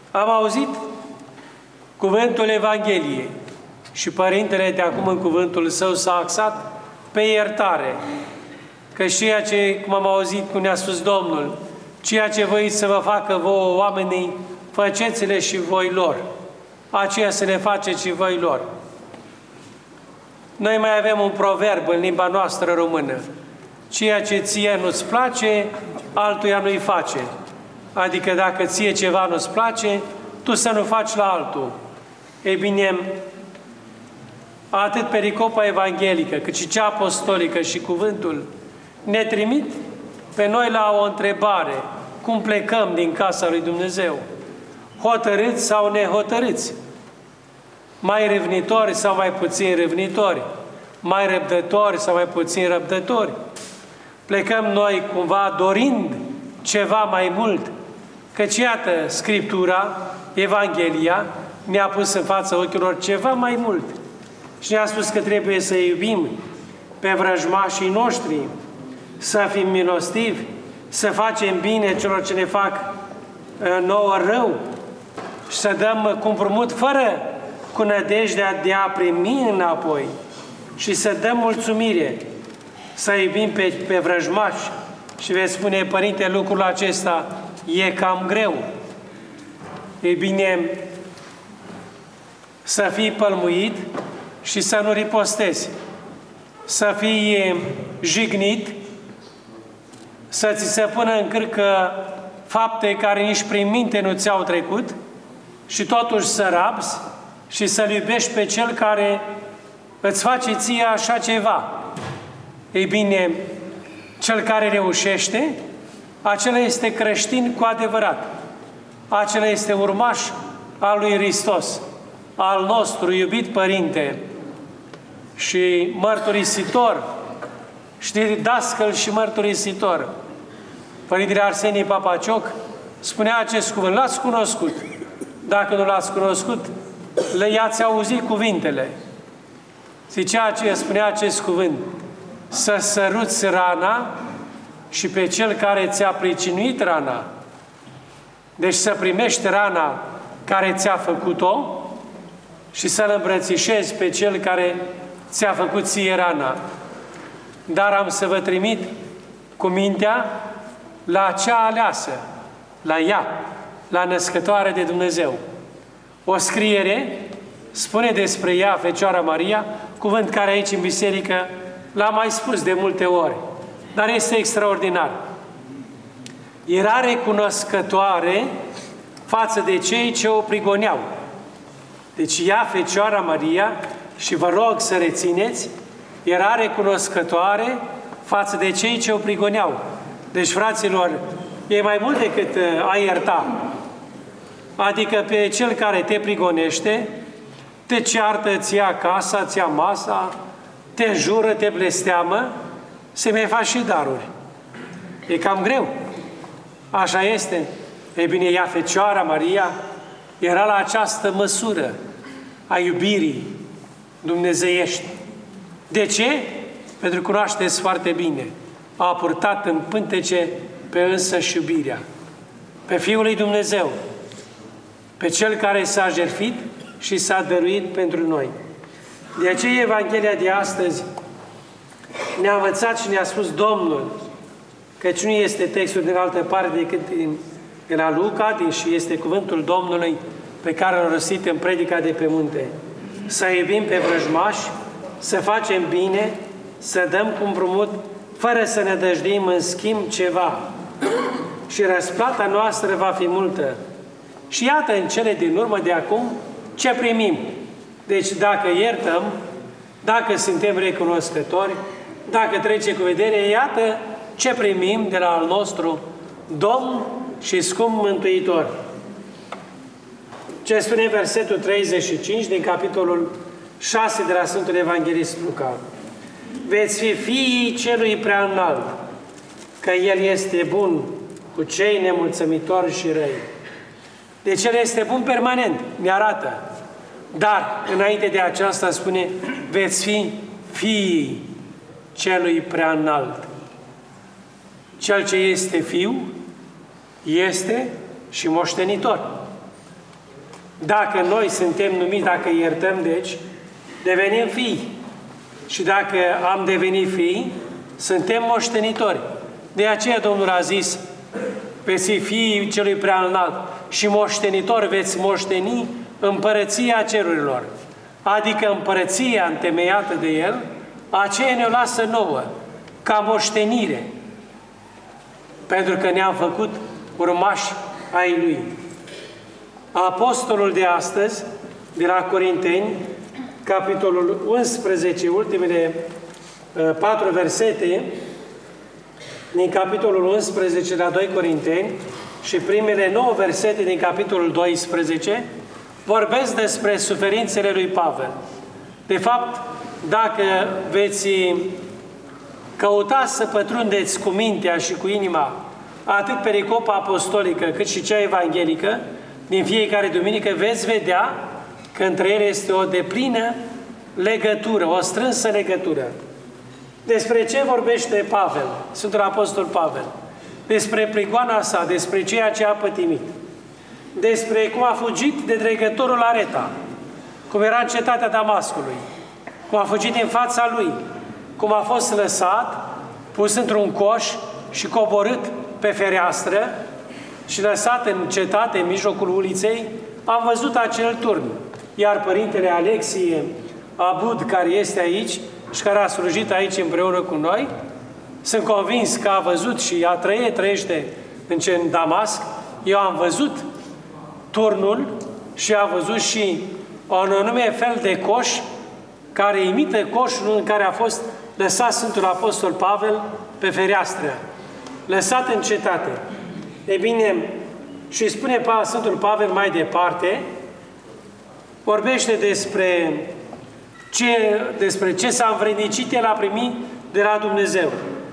Am auzit cuvântul Evangheliei și Părintele de acum în cuvântul său s-a axat pe iertare. Că ceea ce, cum am auzit, cum ne-a spus Domnul, ceea ce voiți să vă facă vouă oamenii, faceți-le și voi lor. Aceea să le faceți și voi lor. Noi mai avem un proverb în limba noastră română. Ceea ce ție nu-ți place, altuia nu-i face. Adică dacă ție ceva nu-ți place, tu să nu faci la altul. Ei bine, atât pericopa evanghelică, cât și cea apostolică și cuvântul ne trimit pe noi la o întrebare. Cum plecăm din casa lui Dumnezeu? Hotărâți sau nehotărâți? Mai revnitori sau mai puțin revnitori? Mai răbdători sau mai puțin răbdători? Plecăm noi cumva dorind ceva mai mult? Căci iată, Scriptura, Evanghelia, ne-a pus în fața ochilor ceva mai mult. Și ne-a spus că trebuie să iubim pe vrăjmașii noștri, să fim milostivi, să facem bine celor ce ne fac nouă rău și să dăm cu împrumut fără cu nădejdea de a primi înapoi și să dăm mulțumire, să iubim pe vrăjmași. Și veți spune, Părinte, lucrul acesta e cam greu. Ei bine, să fii pălmuit și să nu ripostezi, să fii jignit, să ți se pună în cârcă fapte care nici prin minte nu ți-au trecut și totuși să rabzi și să-L iubești pe Cel care îți face ție așa ceva. Ei bine, cel care reușește, acela este creștin cu adevărat. Acela este urmaș al lui Hristos, al nostru iubit Părinte și mărturisitor, știi, dascăl și mărturisitor. Părintele Arsenie Papacioc spunea acest cuvânt, l-ați cunoscut. Dacă nu l-ați cunoscut, i-ați auzit cuvintele. Zicea spunea acest cuvânt, să săruți rana și pe cel care ți-a pricinuit rana. Deci să primești rana care ți-a făcut-o și să-L îmbrățișezi pe cel care ți-a făcut ție rana. Dar am să vă trimit cu mintea la cea aleasă, la ea, la născătoare de Dumnezeu. O scriere spune despre ea, Fecioara Maria, cuvânt care aici în biserică l-am mai spus de multe ori, dar este extraordinar. Era recunoscătoare față de cei ce o prigoneau. Deci ea, Fecioara Maria, și vă rog să rețineți, era recunoscătoare față de cei ce o prigoneau. Deci, fraților, e mai mult decât a ierta. Adică pe cel care te prigonește, te ceartă, ți ia casa, ți ia masa, te înjură, te blesteamă, să mai faci și daruri. E cam greu. Așa este. Ei bine, ea, Fecioara Maria, era la această măsură a iubirii dumnezeiești. De ce? Pentru că cunoașteți foarte bine. A purtat în pântece pe însăși iubirea, pe Fiul lui Dumnezeu, pe Cel care s-a jertfit și s-a dăruit pentru noi. De aceea Evanghelia de astăzi ne-a învățat și ne-a spus Domnul, căci nu este textul din altă parte decât de la Luca, și este cuvântul Domnului pe care l-a rostit în predica de pe munte. Să iubim pe vrăjmași, să facem bine, să dăm cu împrumut, fără să ne dăjduim în schimb ceva. Și răsplata noastră va fi multă. Și iată în cele din urmă de acum ce primim. Deci dacă iertăm, dacă suntem recunoscători, dacă trece cu vedere, iată ce primim de la al nostru Domn și scump Mântuitor. Ce spune versetul 35 din capitolul 6 de la Sfântul Evanghelist Luca. Veți fi fiii celui prea înalt, că El este bun cu cei nemulțumitori și răi. Deci El este bun permanent, ne arată. Dar, înainte de aceasta, spune, veți fi fiii celui prea înalt. Cel ce este fiu, este și moștenitor. Dacă noi suntem numiți, dacă iertăm, deci, devenim fii. Și dacă am devenit fii, suntem moștenitori. De aceea Domnul a zis, veți fi fiii celui prea înalt și moștenitori veți moșteni împărăția cerurilor. Adică împărăția întemeiată de El, aceea ne-o lasă nouă, ca moștenire. Pentru că ne-am făcut urmași ai Lui. Apostolul de astăzi, de la Corinteni, capitolul 11, ultimele 4 versete, din capitolul 11 la 2 Corinteni și primele 9 versete din capitolul 12, vorbesc despre suferințele lui Pavel. De fapt, dacă veți căuta să pătrundeți cu mintea și cu inima atât pericopa apostolică cât și cea evanghelică, din fiecare duminică, veți vedea că între ele este o deplină legătură, o strânsă legătură. Despre ce vorbește Pavel, Sfântul Apostol Pavel? Despre prigoana sa, despre ceea ce a pătimit, despre cum a fugit de dregătorul Areta, cum era în cetatea Damascului, cum a fugit din fața lui, cum a fost lăsat, pus într-un coș și coborât pe fereastră și lăsat în cetate, în mijlocul uliței. Am văzut acel turn. Iar Părintele Alexie Abud, care este aici și care a slujit aici împreună cu noi, sunt convins că a văzut și trăiește în Damasc. Eu am văzut turnul și a văzut și un anume fel de coș care imită coșul în care a fost lăsat Sfântul Apostol Pavel pe fereastră, lăsat în cetate. E bine, și spune Sfântul Pavel mai departe, vorbește despre ce s-a învrednicit el a primit de la Dumnezeu,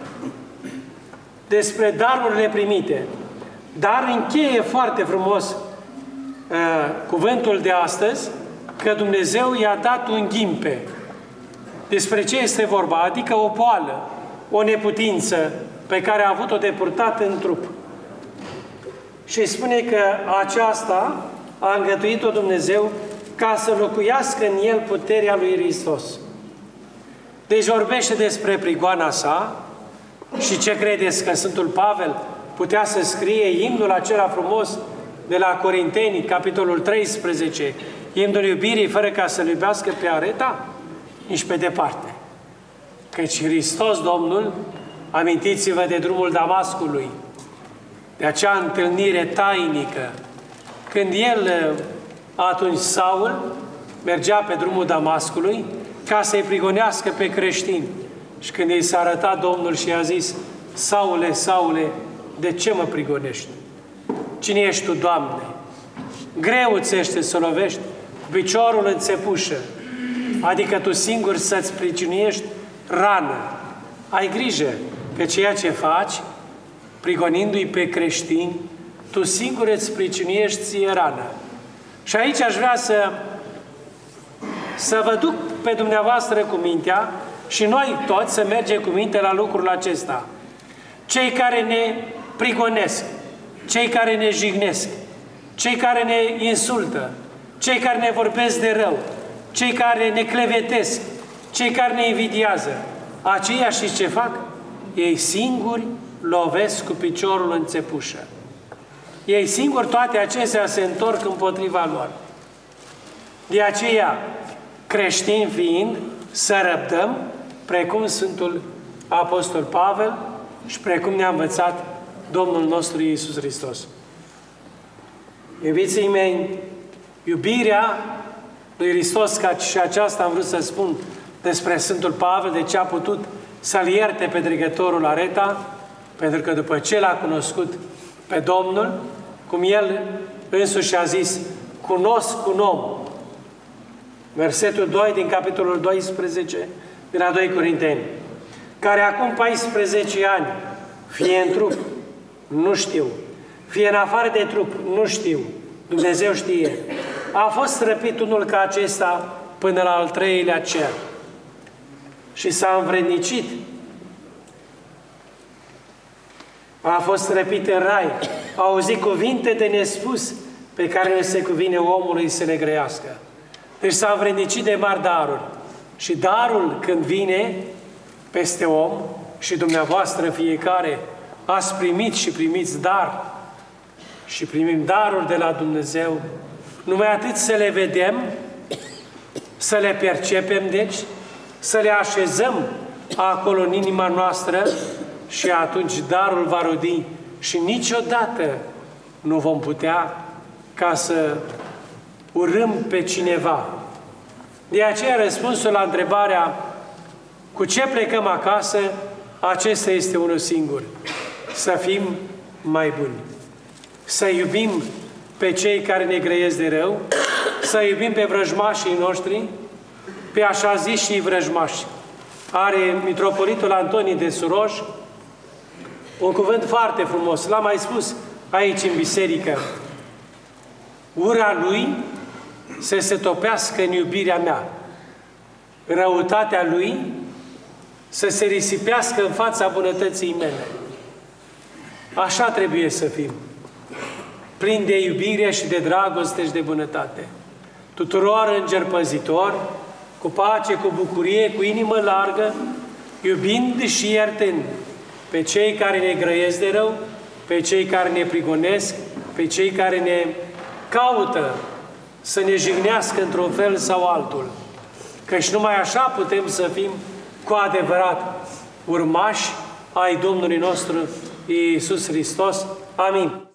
despre darurile primite. Dar încheie foarte frumos cuvântul de astăzi, că Dumnezeu i-a dat un ghimpe. Despre ce este vorba? Adică o boală, o neputință pe care a avut-o de purtat în trup. Și spune că aceasta a îngăduit-o Dumnezeu ca să locuiască în el puterea lui Hristos. Deci vorbește despre prigoana sa. Și ce credeți, că Sfântul Pavel putea să scrie imnul acela frumos de la Corinteni, capitolul 13, imnul iubirii, fără ca să-L iubească pe Areta? Nici pe departe. Căci Hristos Domnul, amintiți-vă de drumul Damascului, de acea întâlnire tainică, când el, atunci Saul, mergea pe drumul Damascului ca să-i prigonească pe creștini. Și când i s-a arătat Domnul și i-a zis, Saule, Saule, de ce mă prigonești? Cine ești tu, Doamne? Greu ți este să lovești cu piciorul în țepușă, adică tu singur să-ți pricinuiești rană. Ai grijă că ceea ce faci, prigonindu-i pe creștini, tu singur îți pricinuiești ție rană. Și aici aș vrea să vă duc pe dumneavoastră cu mintea și noi toți să mergem cu minte la lucrul acesta. Cei care ne prigonesc, cei care ne jignesc, cei care ne insultă, cei care ne vorbesc de rău, cei care ne clevetesc, cei care ne invidiază, aceia știți ce fac? Ei singuri lovesc cu piciorul în țepușă. Ei singuri, toate acestea se întorc împotriva lor. De aceea, creștini fiind, să răbdăm, precum Sfântul Apostol Pavel și precum ne-a învățat Domnul nostru Iisus Hristos. Iubiții mei, iubirea lui Hristos, ca și aceasta am vrut să spun despre Sfântul Pavel, de ce a putut să-l ierte pe dregătorul Areta, pentru că după ce l-a cunoscut pe Domnul, cum el însuși a zis, cunosc un om. Versetul 2 din capitolul 12 de la 2 Corinteni, care acum 14 ani, fie în trup, nu știu, fie în afară de trup, nu știu, Dumnezeu știe, a fost răpit unul ca acesta până la al treilea cer și s-a învrednicit. A fost răpit în rai, a auzit cuvinte de nespus pe care le se cuvine omului să le grăiască. Deci s-a învrednicit de mari daruri. Și darul când vine peste om, și dumneavoastră fiecare ați primit și primiți dar, și primim daruri de la Dumnezeu, numai atât să le vedem, să le percepem, deci, să le așezăm acolo în inima noastră și atunci darul va rodi și niciodată nu vom putea ca să urâm pe cineva. De aceea răspunsul la întrebarea cu ce plecăm acasă, acesta este unul singur. Să fim mai buni. Să iubim pe cei care ne grăiesc de rău, să iubim pe vrăjmașii noștri, pe așa zis și vrăjmași. Are mitropolitul Antonie de Suroj un cuvânt foarte frumos. L-am mai spus aici în biserică. Ura lui să se topească în iubirea mea. Răutatea lui să se risipească în fața bunătății mele. Așa trebuie să fim. Plini de iubire și de dragoste și de bunătate. Tuturor îngeri păzitori, cu pace, cu bucurie, cu inimă largă, iubind și iertând pe cei care ne grăiesc de rău, pe cei care ne prigonesc, pe cei care ne caută să ne jignească într-un fel sau altul. Căci numai așa putem să fim cu adevărat urmași ai Domnului nostru Iisus Hristos. Amin.